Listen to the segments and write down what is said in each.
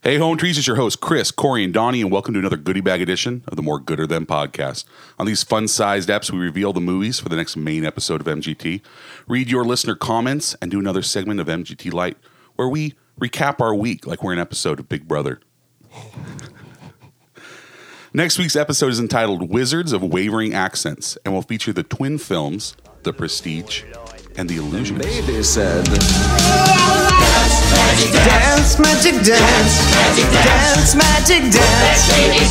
Hey, Home Trees, it's your host, Chris, Corey, and Donnie, and welcome to another goodie bag edition of the More Gooder Than podcast. On these fun-sized eps, we reveal the movies for the next main episode of MGT, read your listener comments, and do another segment of MGT Light, where we recap our week like we're an episode of Big Brother. Next week's episode is entitled Wizards of Wavering Accents, and will feature the twin films, The Prestige and The Illusionist. Lady said, dance, magic dance, dance, magic dance,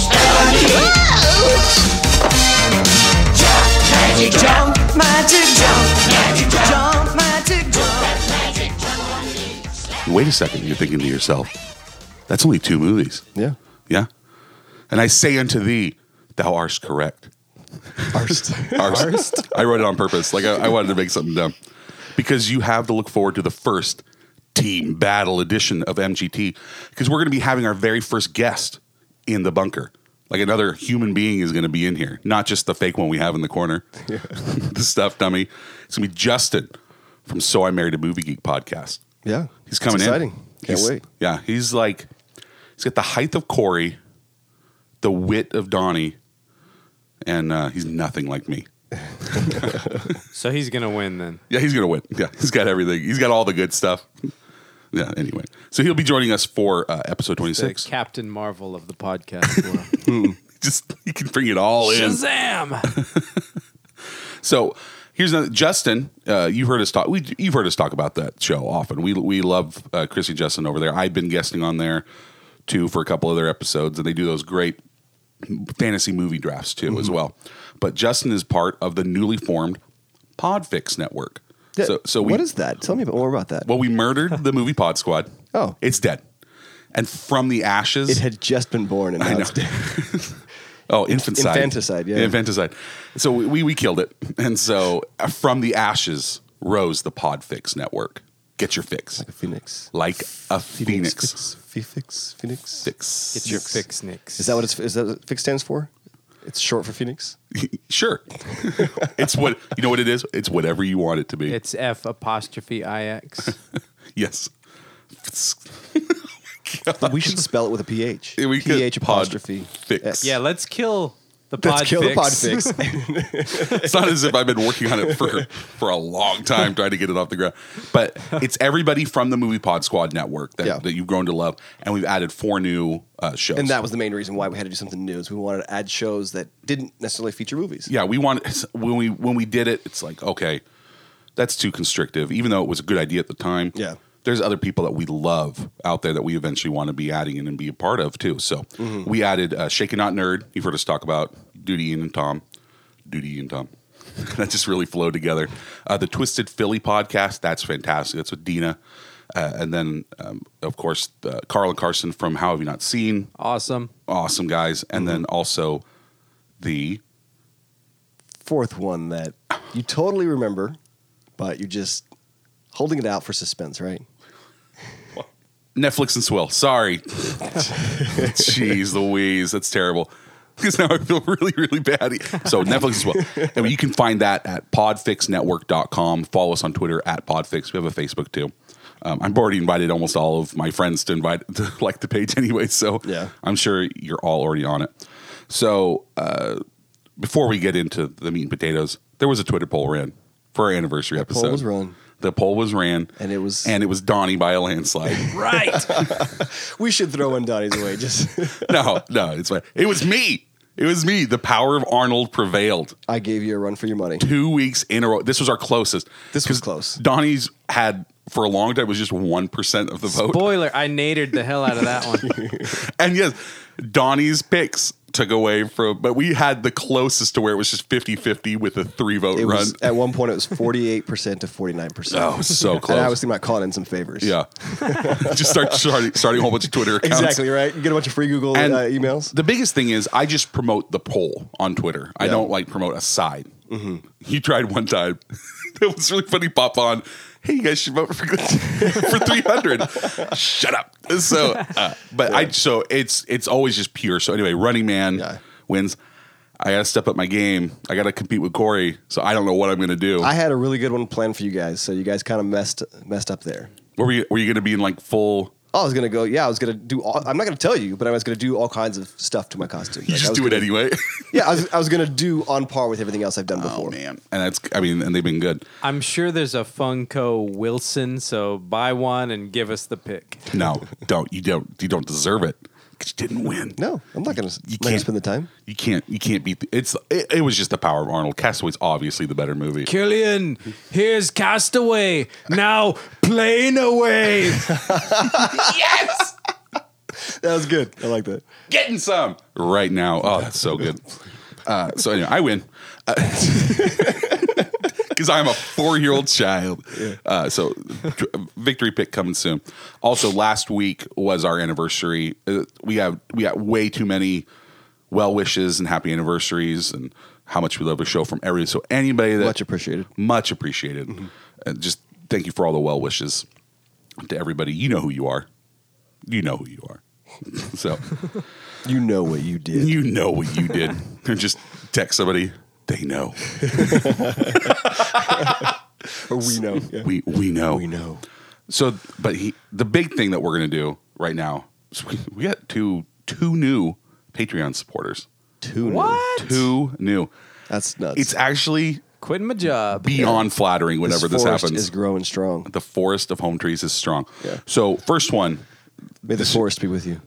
jump, magic jump, magic jump. Wait a second, you're thinking to yourself, that's only 2 movies. Yeah. Yeah? And I say unto thee, thou art correct. Arst. I wrote it on purpose. Like I wanted to make something dumb. Because you have to look forward to the first team battle edition of MGT. Because we're going to be having our very first guest in the bunker. Like another human being is going to be in here. Not just the fake one we have in the corner. Yeah. The stuffed dummy. It's going to be Justin from So I Married a Movie Geek podcast. Yeah. He's coming in. Exciting. Can't wait. Yeah. He's got the height of Corey, the wit of Donnie, and he's nothing like me. So he's going to win then. Yeah, he's going to win. Yeah, he's got everything. He's got all the good stuff. Yeah, anyway. So he'll be joining us for episode 26. The Captain Marvel of the podcast world. He can bring it all in. Shazam! So here's another, Justin. You've heard us talk. You've heard us talk about that show often. We love Chrissy and Justin over there. I've been guesting on there too for a couple of their episodes, and they do those great fantasy movie drafts too as well. But Justin is part of the newly formed Podfix network. Yeah. So what is that? Tell me more about that. Well, we murdered the movie Pod Squad. Oh. It's dead. And from the ashes... It had just been born and now it's dead. Oh, infanticide. Infanticide, yeah. Infanticide. So we killed it. And so from the ashes rose the Podfix network. Get your fix. Like a phoenix. Like a phoenix. Phoenix. Fix. Get your fix, Nicks. Is that what fix stands for? It's short for Phoenix? Sure. It's what, you know what it is? It's whatever you want it to be. It's F''IX. Yes. We should spell it with a PH. We could. PH apostrophe. Fix. X. Yeah, let's kill the Let's Podfix. kill the Podfix. It's not as if I've been working on it for a long time trying to get it off the ground. But it's everybody from the Movie Pod Squad network that you've grown to love. And we've added 4 new shows. And that was the main reason why we had to do something new. Is we wanted to add shows that didn't necessarily feature movies. Yeah, we wanted, when we did it, it's like, okay, that's too constrictive. Even though it was a good idea at the time. Yeah. There's other people that we love out there that we eventually want to be adding in and be a part of too. So we added Shaken Not Nerd. You've heard us talk about Duty and Tom. That just really flowed together. The Twisted Philly podcast. That's fantastic. That's with Dina. And then, of course, Carl and Carson from How Have You Not Seen? Awesome Guys. And then also the 4th one that you totally remember, but you're just holding it out for suspense, right? Netflix and Swill. Sorry. Jeez Louise. That's terrible. Because now I feel really, really bad. So Netflix as well. And you can find that at podfixnetwork.com. Follow us on Twitter at Podfix. We have a Facebook too. I've already invited almost all of my friends to like the page anyway. So yeah. I'm sure you're all already on it. So before we get into the meat and potatoes, there was a Twitter poll ran for our anniversary episode. Poll was run. The poll was ran. And it was Donnie by a landslide. Right. We should throw in Donnie's away. Just No, it's fine. It was me. The power of Arnold prevailed. I gave you a run for your money. 2 weeks in a row. This was our closest. This was close. Donnie's had, for a long time, was just 1% of the vote. Spoiler, I nadered the hell out of that one. And yes, Donnie's picks took away from, but we had the closest to where it was just 50-50 with a 3-vote run. At one point, it was 48% to 49%. Oh, so close. And I was thinking about calling in some favors. Yeah. Just starting a whole bunch of Twitter accounts. Exactly, right? You get a bunch of free Google emails. The biggest thing is I just promote the poll on Twitter. I don't promote a side. You tried one time. It was really funny. Pop on. Hey, you guys should vote for 300. Shut up. So, so it's always just pure. So anyway, Running Man wins. I got to step up my game. I got to compete with Corey. So I don't know what I'm going to do. I had a really good one planned for you guys. So you guys kind of messed up there. Were you going to be in like full Oh, I was gonna go. Yeah, I was gonna do. I'm not gonna tell you, but I was gonna do all kinds of stuff to my costume. You Like, I just was do it gonna- anyway. Yeah, I was gonna do on par with everything else I've done before. Oh man, and and they've been good. I'm sure there's a Funko Wilson, so buy one and give us the pick. No, you don't deserve it because you didn't win. No, I'm not gonna. You I'm not gonna can't spend the time. You can't beat. It was just the power of Arnold. Castaway's obviously the better movie. Killian, here's Castaway. Now plane away. Yes, That was good. I like that. getting some right now. Oh, that's so good. So anyway, I win because I'm a 4-year-old child. So victory pick coming soon. Also, last week was our anniversary. We got way too many well wishes and happy anniversaries and how much we love the show from everybody. So anybody that Much appreciated. much appreciated. And just thank you for all the well wishes to everybody. You know who you are. You know who you are. So You know what you did. you know what you did. And just text somebody. They know. Or we know. Yeah. We know. We know. So, but the big thing that we're going to do right now is we got two new Patreon supporters. Two. What? Two new. That's nuts. It's actually Quitting my job. beyond flattering whenever this forest happens. is growing strong. The forest of home trees is strong. Yeah. So, first one. May the forest be with you.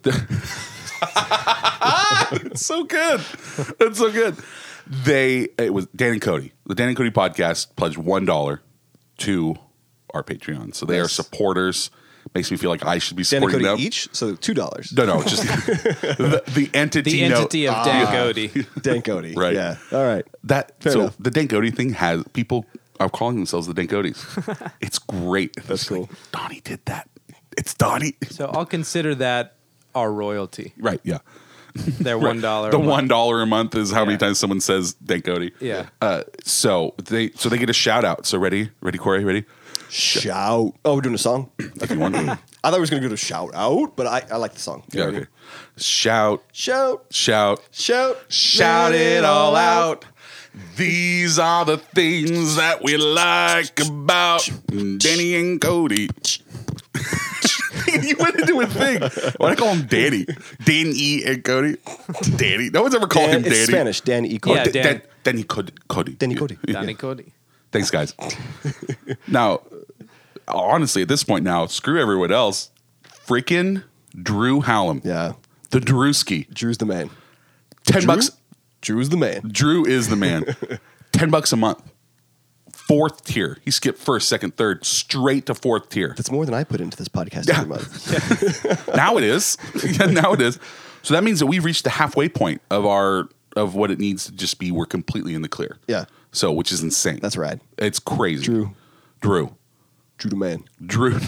It's so good. It's so good. It was Dan and Cody. The Dan and Cody podcast pledged $1 to our Patreon. So they are Yes. supporters. Makes me feel like I should be Dan and supporting Cody them. each, so $2. No, just the entity. The entity of Dan Cody. Dan Cody. Right. Yeah. All right. That Fair so enough. the Dan Cody thing has people are calling themselves the Dan Codys. It's great. That's It's cool. like, Donnie did that. It's Donnie. So I'll consider that our royalty. Right. Yeah. Their $1. The a month. $1 a month is how many Yeah. times someone says Dan Cody. Yeah. So they get a shout out. So ready, Corey, ready? Shout. Oh, we're doing a song? If you want. I thought we was going to go to shout out, but I like the song. Yeah. Okay. Shout, Shout. shout, Shout. shout it all out. These are the things that we like about Danny and Cody. You went into a thing. Why do I call him Danny? Danny and Cody. Danny. No one's ever called him It's Danny. Spanish. Dan E. Cody. Yeah, Dan. Danny Cody. Danny Cody. Danny Cody. Thanks, guys. Now, honestly, at this point now, screw everyone else. Freaking Drew Hallam. Yeah. The Drewski. Drew's the man. $10. Drew's the man. Drew is the man. $10 a month. 4th tier. He skipped first, second, third, straight to 4th tier. That's more than I put into this podcast every month. Now it is. Yeah, now it is. So that means that we've reached the halfway point of what it needs to just be. We're completely in the clear. Yeah. So, which is insane. That's rad. It's crazy. Drew. Drew. Drew the man. Drew.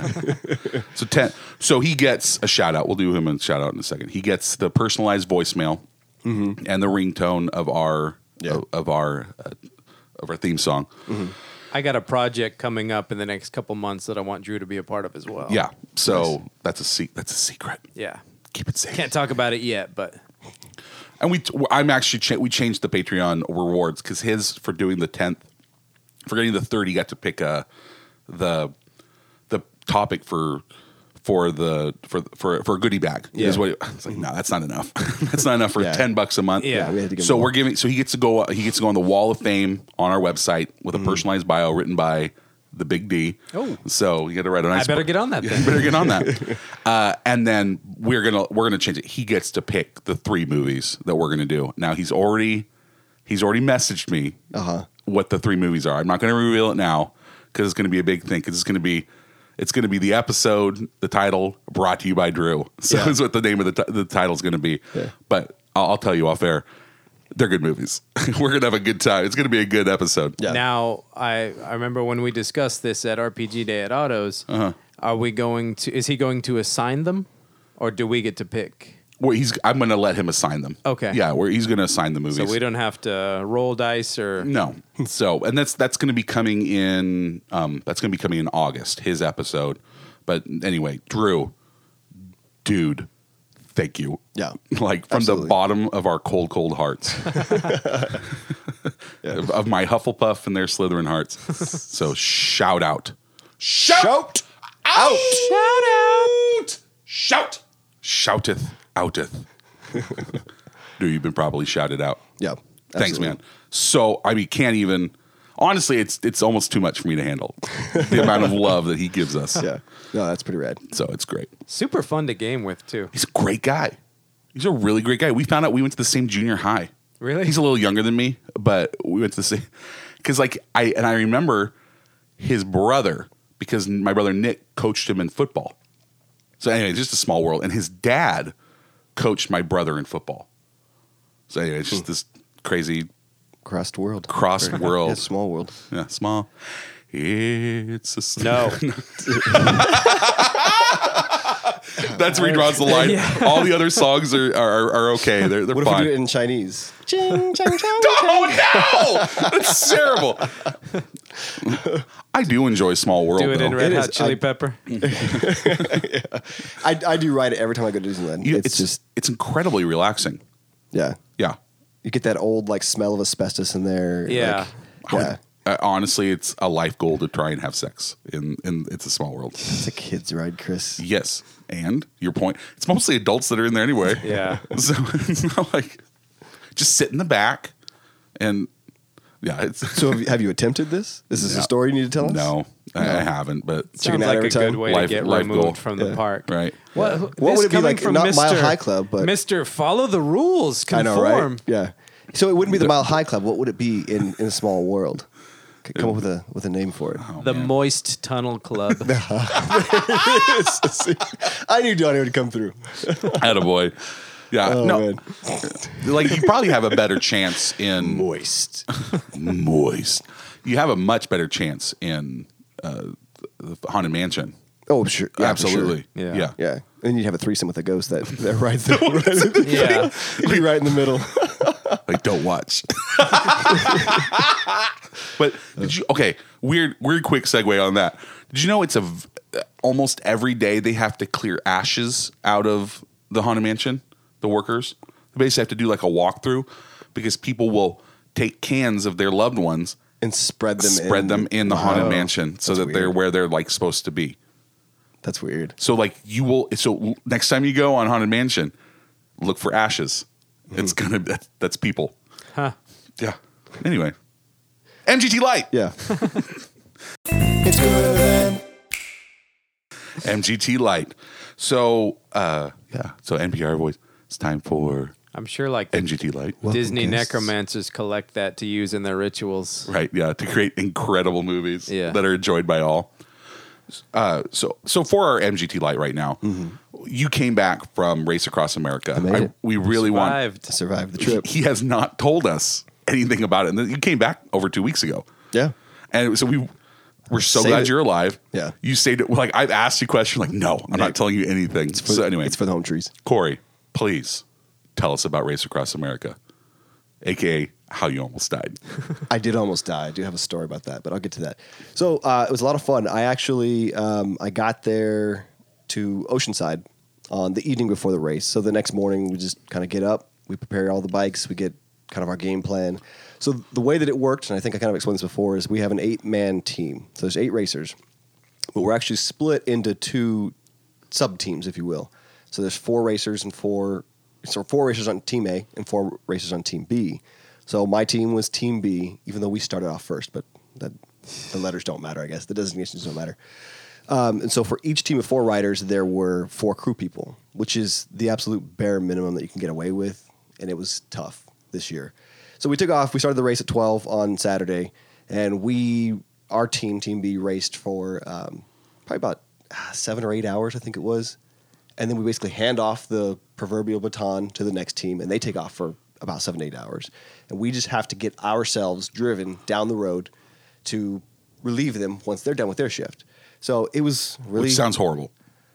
So he gets a shout out. We'll do him a shout out in a second. He gets the personalized voicemail and the ringtone of our Yeah. of our theme song. I got a project coming up in the next couple months that I want Drew to be a part of as well. Yeah. So that's a secret. Yeah. Keep it safe. Can't talk about it yet, but And we changed the Patreon rewards because his for doing the 10th, for getting the 30, got to pick the topic for a goodie bag. Yeah. Is what it's like. No, that's not enough. That's not enough for Yeah. $10 a month. Yeah. we had to give So him we're more. giving. So he gets to go on the Wall of Fame on our website with a personalized bio written by the Big D. Oh. So you got to write a nice. I better get on that You then. better get on that. And then we're gonna change it. He gets to pick the 3 movies that we're gonna do. Now he's already messaged me what the 3 movies are. I'm not gonna reveal it now because it's gonna be a big thing. Because it's gonna be the episode, the title, brought to you by Drew. So Yeah. that's what the name of the title's gonna be. Yeah. But I'll tell you off air. They're good movies. We're gonna have a good time. It's gonna be a good episode. Yeah. now I remember when we discussed this at RPG Day at Autos. Are we going to? Is he going to assign them, or do we get to pick? Well, I'm gonna let him assign them. Okay. Yeah, he's gonna assign the movies. So we don't have to roll dice or No. So, and that's going to be coming in. That's going to be coming in August. His episode. But anyway, Drew, dude, thank you. Yeah. Like from Absolutely. the bottom of our cold hearts, of my Hufflepuff and their Slytherin hearts. So shout out, Shout out. shout out. shouteth, outeth. Dude, you've been probably shouted out. Yeah. Thanks, absolutely. man. So, I mean, can't even. Honestly, it's almost too much for me to handle. The amount of love that he gives us. Yeah. No, that's pretty rad. So it's great. Super fun to game with too. He's a great guy. He's a really great guy. We found out we went to the same junior high. Really? He's a little younger than me, but we went to the same. Because I remember his brother, because my brother Nick coached him in football. So anyway, just a small world. And his dad coached my brother in football. So anyway, it's just this crazy Crossed world. crossed world. Yeah, small world. Yeah, small. It's a No. That's where he draws the line. Yeah. All the other songs are okay. They're What if fine. we do it in Chinese? Ching, ching, ching, Oh no! That's terrible. I do enjoy Small World. Do it though. in Red It Hot is. Chili Pepper. I do ride it every time I go to Disneyland. It's just, it's incredibly relaxing. yeah. Yeah. You get that old like smell of asbestos in there. Yeah. Like, yeah. Honestly, it's a life goal to try and have sex in It's a Small World. It's a kid's ride, Chris. Yes, and your point. It's mostly adults that are in there anyway. Yeah. So it's not like just sit in the back and yeah. It's So have you attempted this? Is this a story you need to tell us? no, I haven't. But Chicken Sounds out like every a good time? way Life- to get life removed goal. from the Yeah. park. right. What What this would it be coming like? from Not Mr. Mile High Club, but Mr. Follow the rules, I conform. know, right? Yeah. So it wouldn't be the Mile High Club. What would it be in a small world? Come up with a name for it. The Moist Tunnel Club. I knew Johnny would come through. Attaboy. Yeah. Oh, no. man. Like you probably have a better chance in Moist. moist. You have a much better chance in the Haunted Mansion. Oh, sure. Yeah, for sure. Absolutely. Yeah. Yeah. Yeah. And you'd have a threesome with a ghost that rides the Yeah. You'd be right in the middle. Like don't watch. But did you? Okay, weird quick segue on that. Did you know it's almost every day they have to clear ashes out of the Haunted Mansion? The workers they basically have to do like a walkthrough because people will take cans of their loved ones, And spread them in the Haunted Wow. Mansion so That's that they're weird. where they're like supposed to be. That's weird. So like you will. So next time you go on Haunted Mansion, look for ashes. It's gonna that's people. Huh. Yeah. Anyway, MGT Light. Yeah. It's good. MGT Light. So yeah. So NPR voice. It's time for I'm sure like the MGT Light. Welcome, Disney guests. necromancers collect that to use in their rituals. Right. Yeah. To create incredible movies Yeah. that are enjoyed by all. So for our MGT Light right now, you came back from Race Across America. I made it. We really want. Survived. To survive the trip. He has not told us anything about it. And you came back over 2 weeks ago. Yeah. And so we're so Save glad it. you're alive. Yeah. You saved it. Like I've asked you questions. Like, no, I'm not telling you anything. So anyway, It's for the home trees. Corey, please tell us about Race Across America, aka how you almost died. I did almost die. I do have a story about that, but I'll get to that. So it was a lot of fun. I actually I got there to Oceanside on the evening before the race. So the next morning we just kind of get up, we prepare all the bikes, we get kind of our game plan. So the way that it worked, and I think I kind of explained this before, is we have an 8-man team. So there's 8 racers, but we're actually split into 2 sub teams, if you will. So there's 4 racers and 4 racers on Team A and 4 racers on Team B. So my team was Team B, even though we started off first, but the letters don't matter, I guess. The designations don't matter. And so for each team of 4 riders, there were 4 crew people, which is the absolute bare minimum that you can get away with. And it was tough this year. So we took off. We started the race at 12 on Saturday. And our team, Team B, raced for probably about 7 or 8 hours, I think it was. And then we basically hand off the proverbial baton to the next team, and they take off for about 7 to 8 hours. And we just have to get ourselves driven down the road to relieve them once they're done with their shift. So it was really... Which sounds horrible.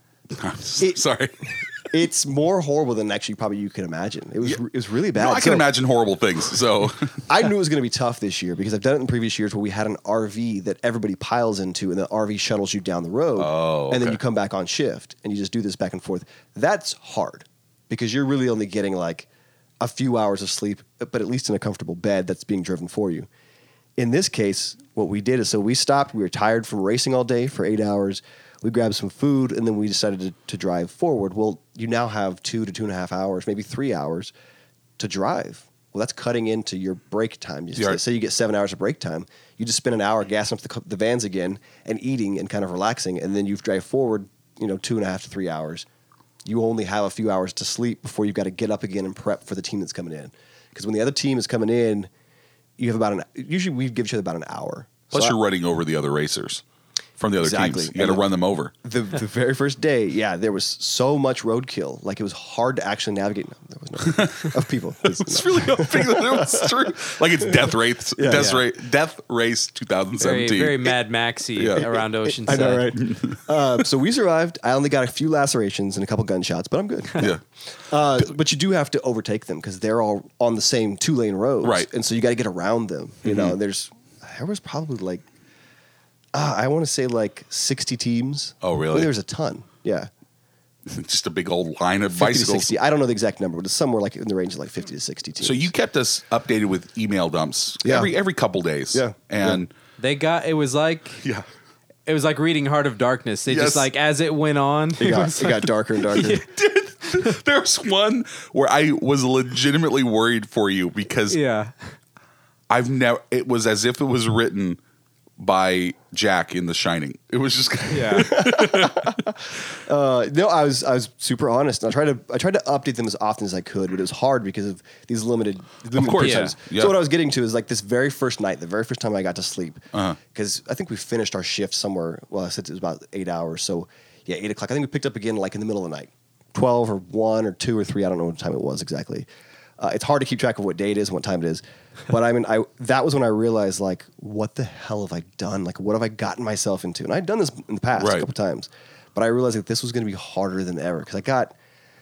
Sorry. It's more horrible than actually probably you can imagine. It was really bad. No, I can imagine horrible things. So I knew it was going to be tough this year because I've done it in previous years where we had an RV that everybody piles into and the RV shuttles you down the road. Oh, And then okay. you come back on shift and you just do this back and forth. That's hard because you're really only getting like a few hours of sleep, but at least in a comfortable bed that's being driven for you. In this case, what we did is so we stopped. We were tired from racing all day for 8 hours. We grabbed some food, and then we decided to drive forward. Well, you now have 2 to 2.5 hours, maybe 3 hours to drive. Well, that's cutting into your break time. Say you get 7 hours of break time. You just spend an hour gassing up the vans again and eating and kind of relaxing, and then you drive forward, 2.5 to 3 hours. You only have a few hours to sleep before you've got to get up again and prep for the team that's coming in. Because when the other team is coming in, you have usually we give each other about an hour. Plus, you're running over the other racers from the other teams. You got to run them over. The very first day, there was so much roadkill. Like, it was hard to actually navigate. No, there was no of people. It's really hoping that it was true. Like, it's Death Race, Death Race 2017. Very, very Mad Maxy around Oceanside. I know, right? So we survived. I only got a few lacerations and a couple gunshots, but I'm good. Yeah. But you do have to overtake them because they're all on the same 2-lane roads. Right. And so you got to get around them. There was probably like, I want to say like 60 teams. Oh, really? There was a ton. Yeah. Just a big old line of 50 to bicycles. 60. I don't know the exact number, but it's somewhere like in the range of like 50 to 60 teams. So you kept us updated with email dumps every couple days. Yeah. And it was like reading Heart of Darkness. They just like, as it went on, it got darker and darker. There was one where I was legitimately worried for you because it was as if it was written by Jack in The Shining. It was just no, I was super honest. I tried to update them as often as I could, but it was hard because of these limited times. So what I was getting to is like this very first night, the very first time I got to sleep, because I think we finished our shift somewhere. Well, I said it was about 8 hours, so 8 o'clock. I think we picked up again like in the middle of the night, 12 or 1 or 2 or 3. I don't know what time it was exactly. It's hard to keep track of what day it is and what time it is. But I mean, that was when I realized, like, what the hell have I done? Like, what have I gotten myself into? And I'd done this in the past a couple times. But I realized that this was going to be harder than ever because I got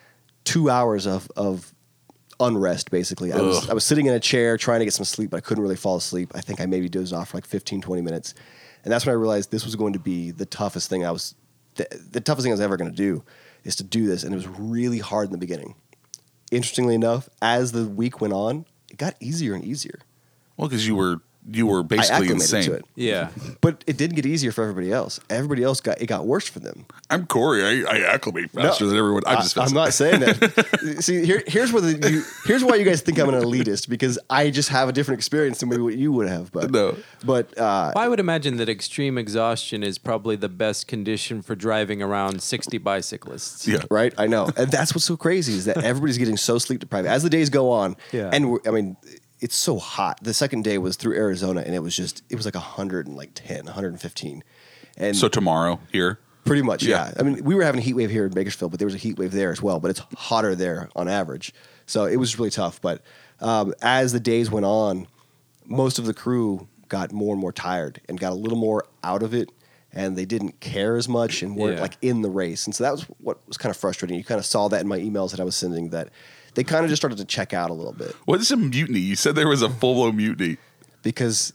2 hours of unrest, basically. I was sitting in a chair trying to get some sleep, but I couldn't really fall asleep. I think I maybe dozed off for like 15, 20 minutes. And that's when I realized this was going to be the toughest thing the toughest thing I was ever going to do is to do this. And it was really hard in the beginning. Interestingly enough, as the week went on, it got easier and easier. Well, because you were basically insane. To it. Yeah. But it didn't get easier for everybody else. Everybody else got worse for them. I'm Corey. I acclimate faster than everyone. I'm not saying that. See, here's why you guys think I'm an elitist, because I just have a different experience than maybe what you would have. But I would imagine that extreme exhaustion is probably the best condition for driving around 60 bicyclists. Yeah. Right? I know. And that's what's so crazy is that everybody's getting so sleep deprived as the days go on. Yeah. And it's so hot. The second day was through Arizona, and it was like 110, 115. And so tomorrow here? Pretty much, yeah. I mean, we were having a heat wave here in Bakersfield, but there was a heat wave there as well. But it's hotter there on average. So it was really tough. But as the days went on, most of the crew got more and more tired and got a little more out of it, and they didn't care as much and weren't like in the race. And so that was what was kind of frustrating. You kind of saw that in my emails that I was sending, that they kind of just started to check out a little bit. What is a mutiny? You said there was a full-blown mutiny. Because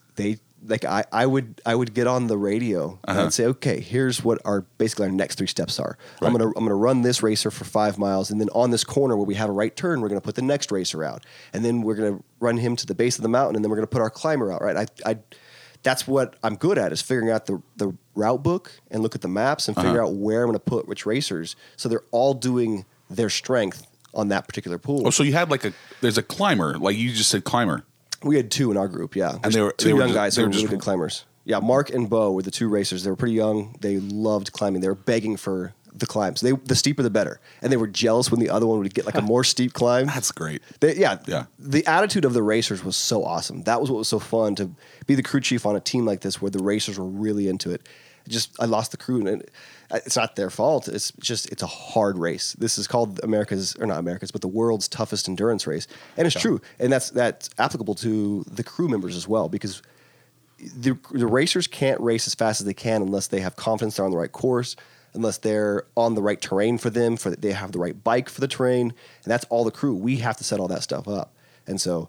I would get on the radio and I'd say, okay, here's what our next 3 steps are. Right. I'm gonna run this racer for 5 miles, and then on this corner where we have a right turn, we're gonna put the next racer out, and then we're gonna run him to the base of the mountain, and then we're gonna put our climber out. Right? That's what I'm good at, is figuring out the route book and look at the maps and figure out where I'm gonna put which racers, so they're all doing their strength on that particular pool. Oh, so you had there's a climber, like you just said climber. We had 2 in our group, yeah. And they were young guys who were really good climbers. Yeah, Mark and Bo were the 2 racers. They were pretty young. They loved climbing. They were begging for the climbs. The steeper, the better. And they were jealous when the other one would get like a more steep climb. That's great. The attitude of the racers was so awesome. That was what was so fun, to be the crew chief on a team like this where the racers were really into it. I lost the crew, and it's not their fault. It's a hard race. This is called the world's toughest endurance race, and it's true, and that's applicable to the crew members as well, because the racers can't race as fast as they can unless they have confidence they're on the right course, unless they're on the right terrain for them, they have the right bike for the terrain, and that's all the crew. We have to set all that stuff up, and so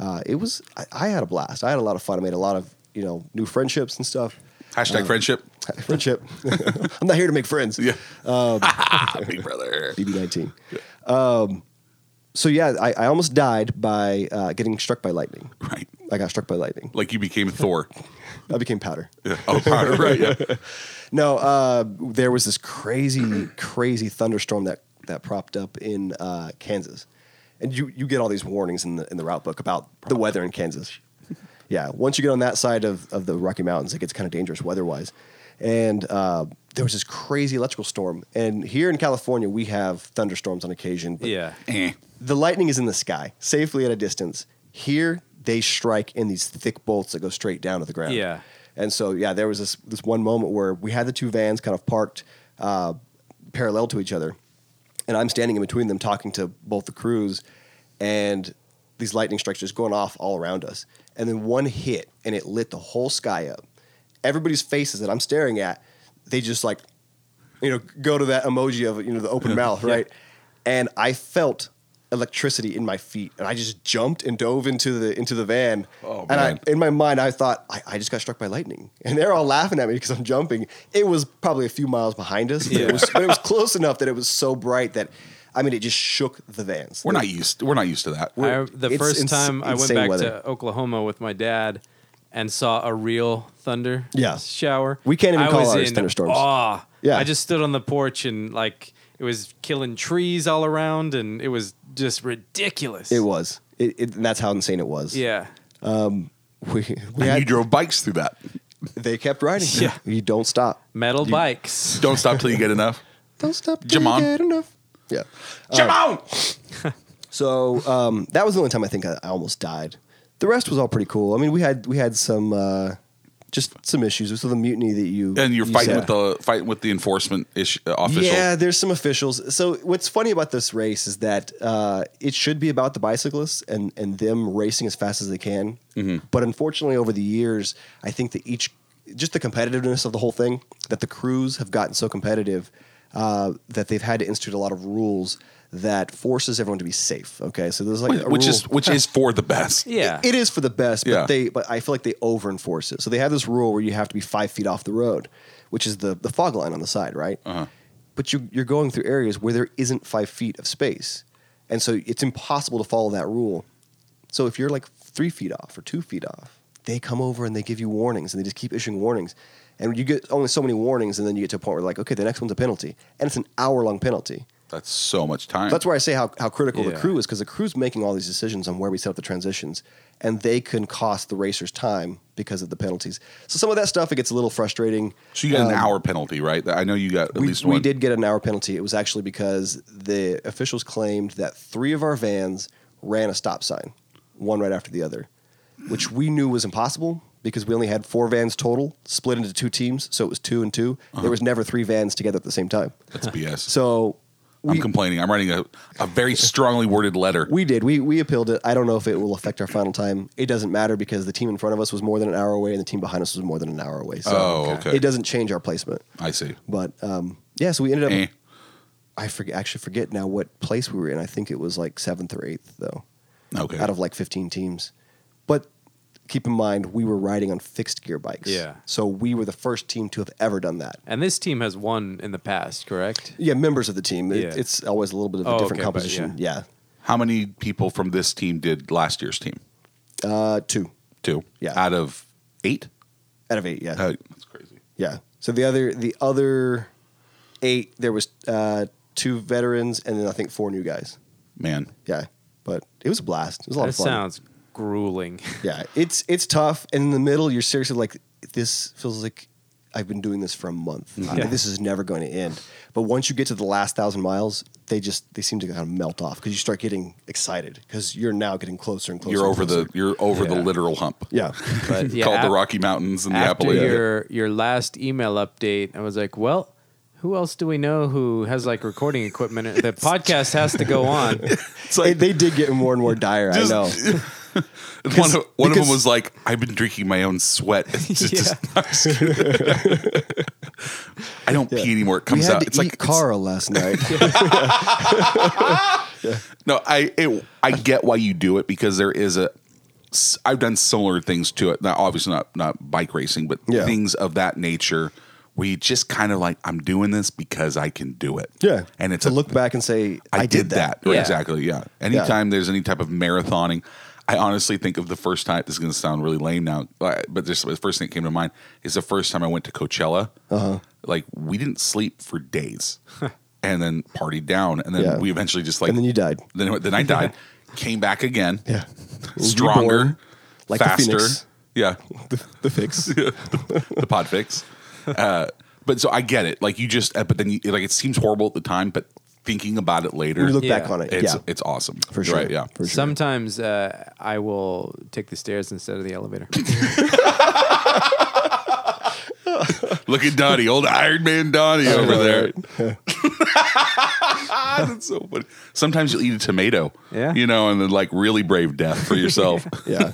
I had a blast. I had a lot of fun. I made a lot of new friendships and stuff. Hashtag friendship. Friendship. I'm not here to make friends. Yeah. Big brother. BB19. Yeah. So yeah, I almost died by getting struck by lightning. Right. I got struck by lightning. Like you became Thor. I became powder. Yeah. Oh, powder, right? Yeah. No, there was this crazy thunderstorm that propped up in Kansas, and you get all these warnings in the route book about the weather in Kansas. Yeah, once you get on that side of the Rocky Mountains, it gets kind of dangerous weather-wise. And there was this crazy electrical storm. And here in California, we have thunderstorms on occasion. But Yeah. the lightning is in the sky, safely at a distance. Here, they strike in these thick bolts that go straight down to the ground. Yeah. And so, yeah, there was this one moment where we had the two vans kind of parked parallel to each other. And I'm standing in between them talking to both the crews, and these lightning strikes just going off all around us. And then one hit, and it lit the whole sky up. Everybody's faces that I'm staring at, they just like, go to that emoji of, the open mouth, right? And I felt electricity in my feet, and I just jumped and dove into the van. Oh, and man. in my mind, I thought, I just got struck by lightning. And they're all laughing at me because I'm jumping. It was probably a few miles behind us, but, but it was close enough that it was so bright that, it just shook the vans. We're not used to that. The It's first time I went insane back weather. to Oklahoma with my dad and saw a real thunder Yeah. shower. We can't even I call was ours in thunderstorms. awe. Yeah. I just stood on the porch and it was killing trees all around, and it was just ridiculous. It was. And that's how insane it was. Yeah. We And had, you drove bikes through that. they kept riding. Yeah. You don't stop. Metal bikes. Don't stop till you get enough. Don't stop till you Jamon. get enough. Yeah. Come on! So that was the only time I think I almost died. The rest was all pretty cool. I mean, we had some just some issues. So the mutiny that you And you're you fighting said. with the enforcement official. Yeah, there's some officials. So what's funny about this race is that it should be about the bicyclists and them racing as fast as they can. Mm-hmm. But unfortunately, over the years, I think that just the competitiveness of the whole thing, that the crews have gotten so competitive that they've had to institute a lot of rules that forces everyone to be safe. Okay, so there's like which is for the best. Yeah. it is for the best, Yeah. but I feel like they over enforce it. So they have this rule where you have to be 5 feet off the road, which is the fog line on the side, right? Uh-huh. But you're going through areas where there isn't 5 feet of space, and so it's impossible to follow that rule. So if you're like 3 feet off or 2 feet off, they come over and they give you warnings, and they just keep issuing warnings. And you get only so many warnings, and then you get to a point where like, okay, the next one's a penalty, and it's an hour-long penalty. That's so much time. That's where I say how critical the Yeah. crew is, because the crew's making all these decisions on where we set up the transitions, and they can cost the racers time because of the penalties. So some of that stuff, it gets a little frustrating. So you got an hour penalty, right? I know you got at least one. We did get an hour penalty. It was actually because the officials claimed that 3 of our vans ran a stop sign, one right after the other, which we knew was impossible because we only had 4 vans total, split into 2 teams, so it was 2 and 2. There was never 3 vans together at the same time. That's BS. So I'm complaining. I'm writing a very strongly worded letter. we did. We appealed it. I don't know if it will affect our final time. It doesn't matter because the team in front of us was more than an hour away and the team behind us was more than an hour away. So Oh, okay. it doesn't change our placement. I see. But yeah, so we ended up. Eh. I forget now what place we were in. I think it was like 7th or 8th though, Okay. out of like 15 teams. But keep in mind, we were riding on fixed gear bikes. Yeah. So we were the first team to have ever done that. And this team has won in the past, correct? Yeah, members of the team. Yeah. It's always a little bit of a Oh, different okay, but composition. Yeah. How many people from this team did last year's team? 2 2. Yeah. Out of 8? out of 8. Yeah. That's crazy. Yeah. So the other 8, there was 2 veterans and then I think 4 new guys. Man. Yeah. But it was a blast. It was a lot That of fun. sounds grueling. Yeah. It's tough. And in the middle, you're seriously like, this feels like I've been doing this for a month. I mean, this is never going to end. But once you get to the last 1,000 miles, they seem to kind of melt off because you start getting excited because you're now getting closer and closer. You're and over closer. the Yeah. literal hump. Yeah. But yeah, Called the Rocky Mountains and the after Appalachian. your last email update, I was like, well, who else do we know who has like recording equipment? The podcast has to go on. It's like they did get more and more dire. I know. one of them was like, "I've been drinking my own sweat." It's just, I don't pee anymore. It We comes had out. to It's eat like Carl last night. no. I get why you do it because there is I've done similar things to it. Now, obviously not bike racing, but Yeah. things of that nature where you just kind of like, I'm doing this because I can do it. Yeah. and it's to look back and say, I did that. Right, Yeah. exactly. Yeah. Anytime there's any type of marathoning, I honestly think of the first time. This is going to sound really lame now, but just the first thing that came to mind is the first time I went to Coachella. Like we didn't sleep for days, and then partied down, and then we eventually just like. And then you died. Then I died. Came back again. Yeah. Stronger, Reborn, like the faster. Phoenix. Yeah. The fix. The pod fix. But so I get it. Like you just, but then like it seems horrible at the time, but thinking about it later, When you look Yeah. back on it, it's awesome for sure. Right? Yeah. For sure. Sometimes I will take the stairs instead of the elevator. Look at Donnie, old Iron Man Donnie over there. That's so funny. Sometimes you'll eat a tomato, and then like really brave death for yourself. Yeah.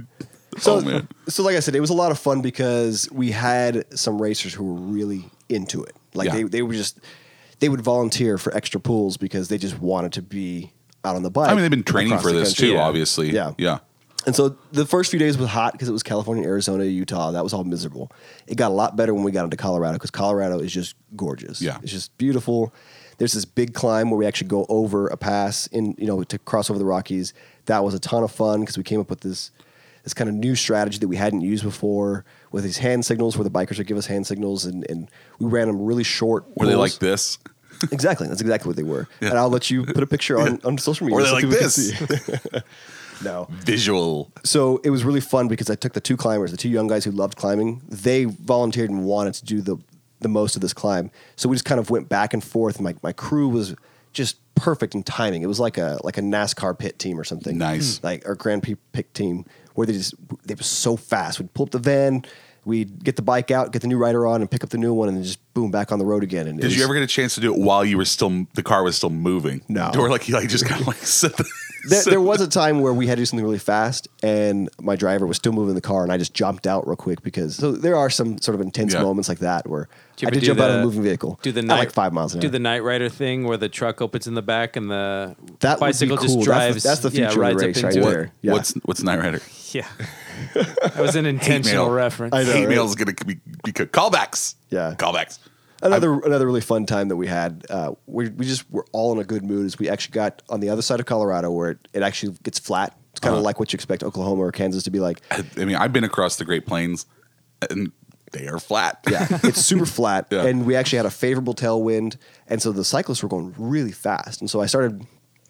Oh, man. So like I said, it was a lot of fun because we had some racers who were really into it. Like they were just, they would volunteer for extra pools because they just wanted to be out on the bike. I mean, they've been training across for the this country. too, obviously. Yeah. And so the first few days was hot because it was California, Arizona, Utah. That was all miserable. It got a lot better when we got into Colorado because Colorado is just gorgeous. Yeah. It's just beautiful. There's this big climb where we actually go over a pass to cross over the Rockies. That was a ton of fun because we came up with this kind of new strategy that we hadn't used before with these hand signals where the bikers would give us hand signals and we ran them really short. Were they pulls. like this? Exactly. That's exactly what they were. Yeah. And I'll let you put a picture on social media. Or they so like people can this? see. No. Visual. So it was really fun because I took the two climbers, the two young guys who loved climbing. They volunteered and wanted to do the most of this climb. So we just kind of went back and forth. My crew was just perfect in timing. It was like a NASCAR pit team or something. Nice. Like our Grand Prix pit team where they were so fast. We'd pull up the van, we'd get the bike out, get the new rider on, and pick up the new one, and then just boom, back on the road again. And Did you ever get a chance to do it while the car was still moving? No. Or like you just kind of like sit There was a time where we had to do something really fast, and my driver was still moving the car, and I just jumped out real quick because there are some sort of intense moments like that where Do you I ever did do jump out of the- a moving vehicle. Do the at night like 5 miles an hour. Do the Knight Rider thing where the truck opens in the back and the That would be bicycle cool. just That's the- drives. that's the future of the rides race up right into there. it. Yeah. What's Night Rider? Yeah, that was an intentional mail. reference. I know. Hate right? mail is going to be callbacks. Yeah. Callbacks. Another really fun time that we had. We just were all in a good mood as we actually got on the other side of Colorado where it actually gets flat. It's kind of like what you expect Oklahoma or Kansas to be like. I mean, I've been across the Great Plains, and they are flat. Yeah, it's super flat, Yeah. and we actually had a favorable tailwind, and so the cyclists were going really fast. And so I started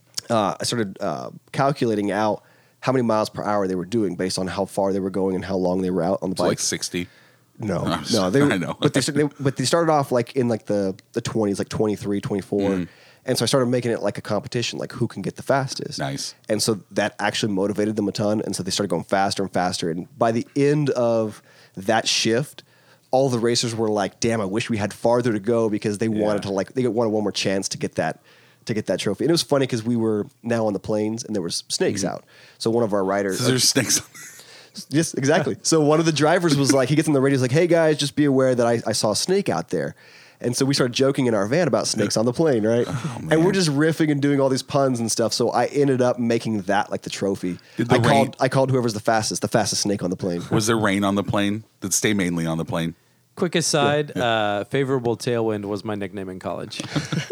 calculating out how many miles per hour they were doing based on how far they were going and how long they were out on the So bike. like 60. No, I'm no, sorry, they were, I know. but they started off like in like the 20s, like 23, 24. And so I started making it like a competition, like who can get the fastest. Nice. And so that actually motivated them a ton. And so they started going faster and faster. And by the end of that shift, all the racers were like, damn, I wish we had farther to go because they wanted to they wanted one more chance to get that trophy. And it was funny because we were now on the plains and there was snakes out. So one of our riders, So there's snakes. yes, exactly. So one of the drivers was like, he gets on the radio, he's like, hey guys, just be aware that I saw a snake out there. And so we started joking in our van about snakes on the plane, right? And we're just riffing and doing all these puns and stuff. So I ended up making that like the trophy. Did the rain- I called whoever's the fastest snake on the plane. Was there rain on the plane? Did it stay mainly on the plane? Quick aside: favorable tailwind was my nickname in college.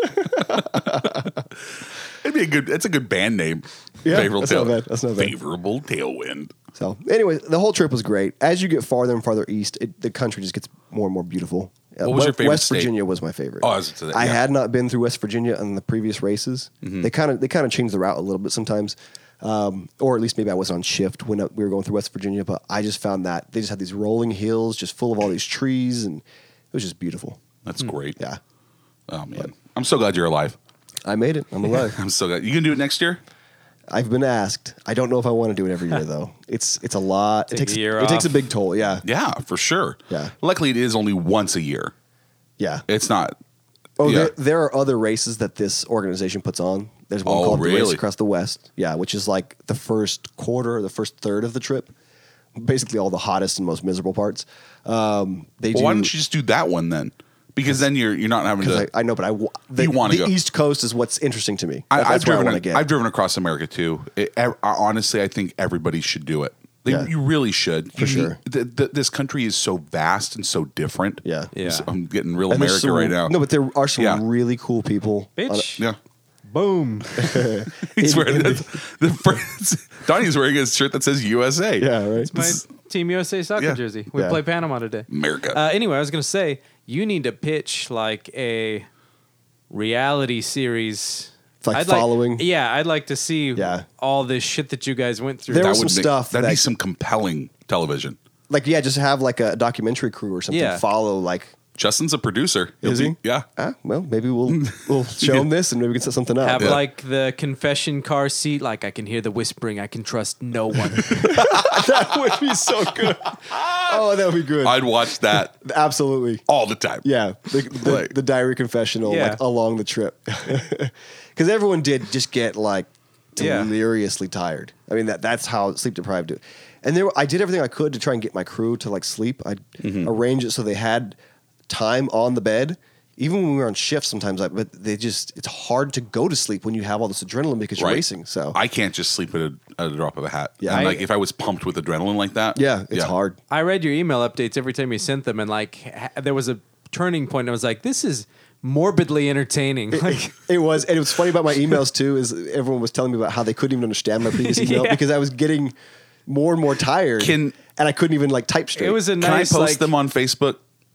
It's a good band name. Yeah, Favorable that's not bad. That's not bad. Favorable tailwind. So anyway, the whole trip was great. As you get farther and farther east, the country just gets more and more beautiful. What was your favorite West state? Virginia was my favorite. Oh, I was gonna say that, I yeah. had not been through West Virginia on the previous races. They kind of changed the route a little bit sometimes, or at least maybe I wasn't on shift when we were going through West Virginia. But I just found that they just had these rolling hills, just full of all these trees, and it was just beautiful. That's great. Yeah, Oh man, I'm so glad you're alive. I made it. I'm alive. I'm so glad. You gonna do it next year? I've been asked. I don't know if I want to do it every year though. It's a lot. Take a year it takes a off. big toll. Yeah, Yeah, for sure. Yeah. Luckily, it is only once a year. yeah. It's not. Oh, yeah. there are other races that this organization puts on. There's one Oh, called the Race really? Across the West. Yeah, which is like the first quarter, the first third of the trip. Basically, all the hottest and most miserable parts. They Well, do. why don't you just do that one then? Because then you're not having to. Because I know, but You wanna the go. East Coast is what's interesting to me. I've That's where I driven. want to get. I've driven across America too. Honestly, I think everybody should do it. Yeah. You really should. For sure. This country is so vast and so different. Yeah. Yeah. I'm getting real And there's America some- right now. No, but there are some Yeah. really cool people. Bitch. Yeah. Boom. He's wearing Donnie's wearing a shirt that says USA. Yeah, right. My Team USA soccer Yeah. jersey. We Yeah. play Panama today. America. Anyway, I was going to say, you need to pitch like a reality series. It's like I'd following. Yeah, I'd like to see Yeah. all this shit that you guys went through. There That was would some stuff That'd be that- some compelling television. Like, yeah, just have like a documentary crew or something Yeah. follow. Like, Justin's a producer. is he? Yeah. Well, maybe we'll show him this and maybe we can set something up. Have Yeah. like the confession car seat. Like I can hear the whispering. I can trust no one. That would be so good. Oh, that would be good. I'd watch that Absolutely. all the time. Yeah, Like- the diary confessional Yeah. like along the trip, because everyone did just get like Yeah. deliriously tired. I mean that's how sleep deprived do. And I did everything I could to try and get my crew to like sleep. I'd arrange it so they had time on the bed, even when we were on shift. Sometimes, but it's hard to go to sleep when you have all this adrenaline because you're Right. racing. So I can't just sleep at a drop of a hat. Yeah. And, I- like if I was pumped with adrenaline like that. yeah, it's hard. I read your email updates every time you sent them, and like there was a turning point. And I was like, this is morbidly entertaining. Like, It was, and it was funny about my emails too. Is everyone was telling me about how they couldn't even understand my previous email Yeah. because I was getting more and more tired, and I couldn't even like type straight. it was a Can nice. I post like, them on Facebook?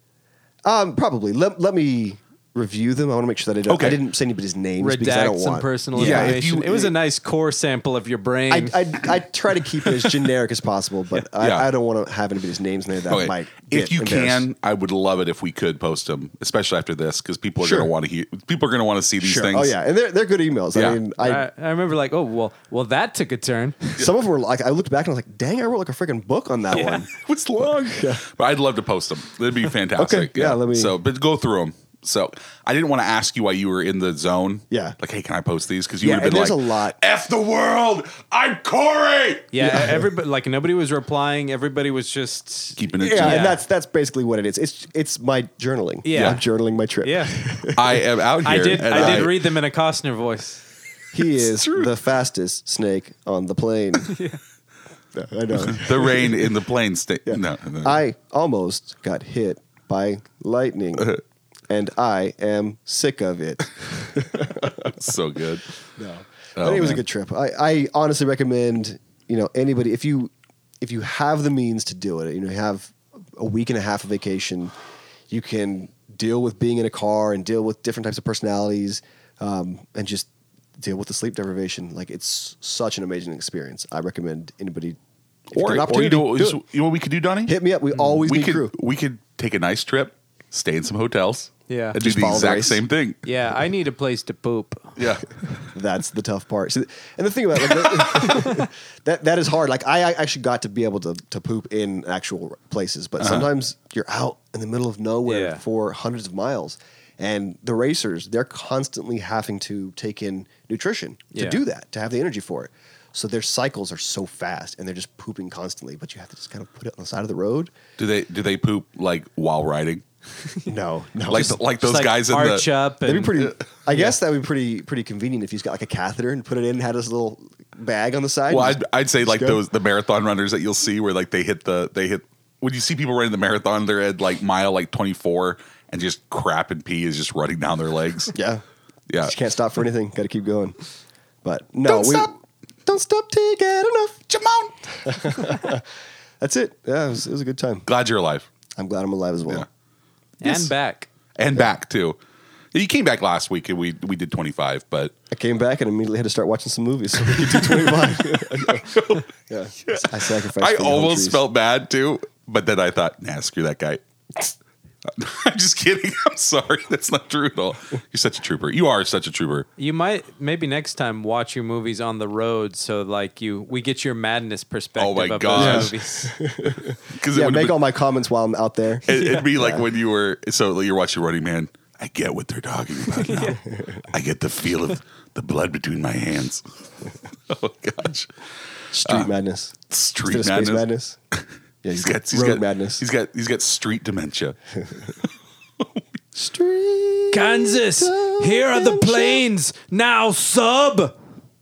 Probably. Let me review them. I want to make sure that Okay. I didn't say anybody's names because I redact don't some want. personal Yeah, if information. you- It was a nice core sample of your brain. I try to keep it as generic as possible, but Yeah. I don't want to have anybody's names in there that Okay. might. If get you embarrassed. can, I would love it if we could post them, especially after this, because people are Sure. going to want to hear. People are going to want to see these Sure. things. Oh yeah, and they're good emails. Yeah. I mean, I remember like, oh well, that took a turn. some of them were like, I looked back and I was like, dang, I wrote like a freaking book on that one. It's long. But I'd love to post them. It'd be fantastic. Okay, yeah, let me- So, but go through them. So, I didn't want to ask you while you were in the zone. Yeah. Like, hey, can I post these? Because you Yeah, would have been and like, there's a lot. F the world. I'm Corey. Yeah, everybody like nobody was replying. Everybody was just Keeping it. Yeah, to- and that's basically what it is. It's my journaling. Yeah. I'm journaling my trip. yeah. I am out here. I did and I did read them in a Costner voice. He is the fastest snake on the plane. Yeah, I know. the rain in the plane state. No, no. I almost got hit by lightning, and I am sick of it. so good. No, Oh, I think it was a man. good trip. I honestly recommend anybody if you have the means to do it. You have a week and a half of vacation. You can deal with being in a car and deal with different types of personalities, and just deal with the sleep deprivation. Like it's such an amazing experience. I recommend anybody. If you get an Or you opportunity, know, do it. you know what we could do, Donnie? Hit me up. We always we need could crew. we could take a nice trip, stay in some hotels, Yeah. and do Just the follow the exact race. same thing. Yeah, I need a place to poop. Yeah, That's the tough part. So, and the thing about that is hard. Like I actually got to be able to poop in actual places, but sometimes you're out in the middle of nowhere Yeah. for hundreds of miles. And the racers, they're constantly having to take in nutrition to Yeah. do that, to have the energy for it. So their cycles are so fast and they're just pooping constantly, but you have to just kind of put it on the side of the road. do they poop like while riding? No. Like those Just like guys in arch the up. That'd And, be pretty. I guess that would be pretty convenient if he's got like a catheter and put it in, and had his little bag on the side. Well, and I'd say just like go. the marathon runners that you'll see where like they hit when you see people running the marathon, they're at like mile like 24 and just crap and pee is just running down their legs. Yeah, Yeah. Just can't stop for anything. Got to keep going. But no, Don't stop. Don't stop till you get enough. Jamon. That's it. Yeah, it was a good time. Glad you're alive. I'm glad I'm alive as well. Yeah. and back. And back too. You came back last week and we did 25, but I came back and immediately had to start watching some movies so we could do 25. Yeah, I sacrificed. I for the home almost trees. felt bad too, but then I thought, nah, screw that guy. I'm just kidding. I'm sorry. That's not true at all. You're such a trooper. You are such a trooper. You might maybe next time watch your movies on the road, so like we get your madness perspective Oh my of gosh. those movies. Because Yeah, make all my comments while I'm out there. it'd be like when you were you're watching Running Man. I get what they're talking about now. I get the feel of the blood between my hands. Oh gosh, Street madness. street Instead of madness. space madness. Yeah, He's road got madness. He's got street dementia. Street. Kansas, here are the planes now, sub.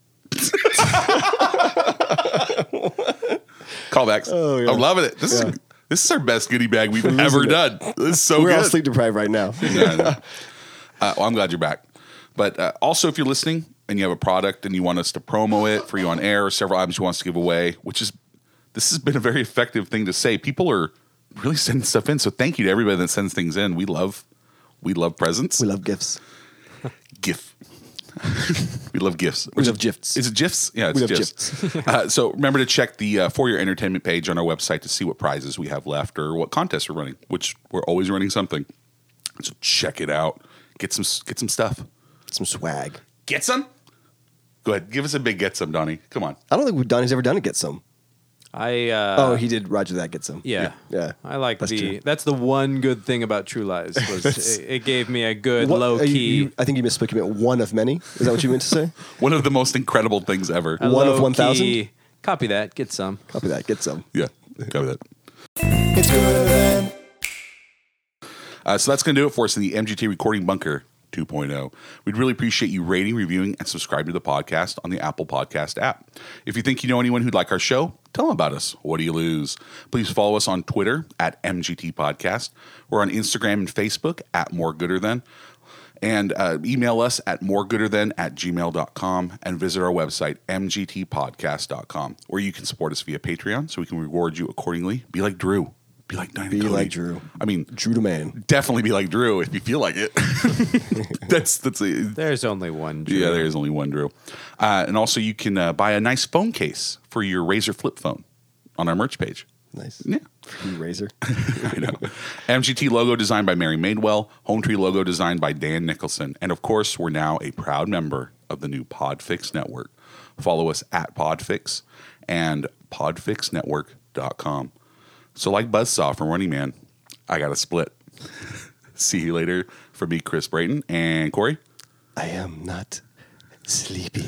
Callbacks. Oh, yeah. I'm loving it. This is our best goodie bag we've ever done. This is so We're all good. sleep deprived right now. Yeah, I know. Well, I'm glad you're back. But also, if you're listening and you have a product and you want us to promo it for you on air, or several items you want us to give away, this has been a very effective thing to say. People are really sending stuff in. So thank you to everybody that sends things in. We love presents. We love gifts. GIF. We love gifts. We love GIFs. Is it GIFs? Yeah, it's We love GIFs. So remember to check the For Your Entertainment page on our website to see what prizes we have left or what contests we're running, which we're always running something. So check it out. Get some stuff. Some swag. Get some? Go ahead. Give us a big get some, Donnie. Come on. I don't think Donnie's ever done a get some. He did. Roger that. Get some. Yeah. Yeah. I like That's true. That's the one good thing about True Lies was it gave me a good What- low key. I think you misspoke. You meant one of many. Is that what you meant to say? One of the most incredible things ever. a one of low 1,000? key- Copy that. Get some. Copy that. Get some. Yeah. Got that. It's good. So that's going to do it for us in the MGT Recording Bunker 2.0. We'd really appreciate you rating, reviewing, and subscribing to the podcast on the Apple Podcast app. If you think you know anyone who'd like our show, tell them about us. What do you lose? Please follow us on Twitter at MGT Podcast. We're on Instagram and Facebook at More Gooder Than. And email us at moregooderthan@gmail.com and visit our website, mgtpodcast.com, where you can support us via Patreon so we can reward you accordingly. Be like Drew. Be like Dinah Be Cody. like Drew. I mean, Drew the man. definitely be like Drew if you feel like it. There's only one. Drew. Yeah, there is only one Drew. And also you can buy a nice phone case for your Razer flip phone on our merch page. Nice. Yeah. You razor. I know. MGT logo designed by Mary Madewell. Home Tree logo designed by Dan Nicholson. And of course, we're now a proud member of the new Podfix Network. Follow us at Podfix and podfixnetwork.com. So like Buzzsaw from Running Man, I got a split. See you later. For me, Chris Brayton and Corey. I am not sleepy.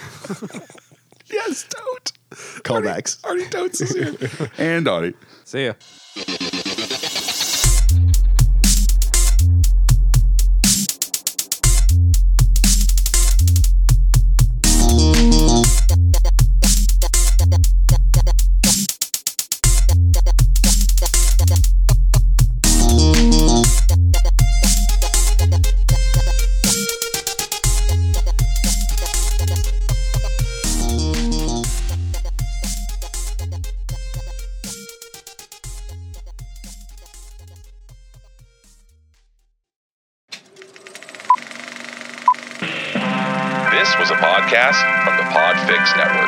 Yes, Tote. Callbacks. Artie Totes is here. And Donnie. See ya. This was a podcast from the Podfix Network.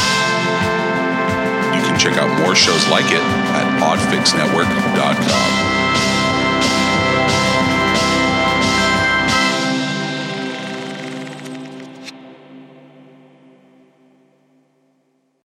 You can check out more shows like it at podfixnetwork.com.